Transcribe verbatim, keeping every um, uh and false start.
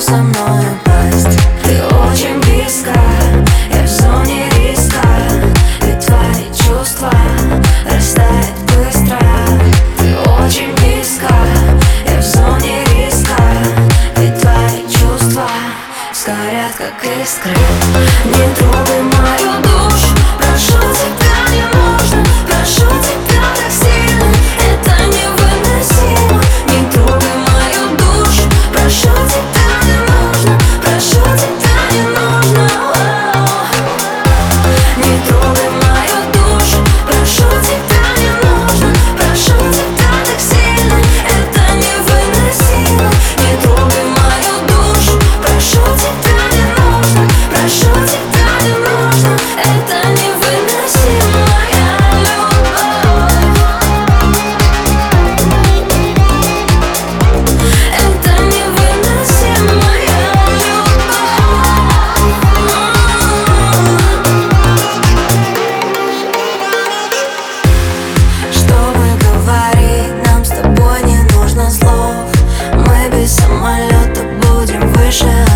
со мной упасть. Ты очень близко, я в зоне риска, ведь твои чувства растают быстро. Ты очень близко, я в зоне риска, ведь твои чувства сгорят как искры. Не трогай мою душу, прошу тебя, не нужно, прошу тебя так сильно, это невыносимо. Не трогай мою душу, прошу тебя, не нужно, прошу тебя, не нужно. Не трогай мою душу, прошу тебя, не нужно, прошу тебя так сильно, это невыносимо. Не трогай мою душу, прошу тебя, не нужно, прошу тебя, не нужно, это невыносимая любовь. Это невыносимая любовь. Чтобы говорить, нам с тобой не нужно слов. Мы без самолета будем выше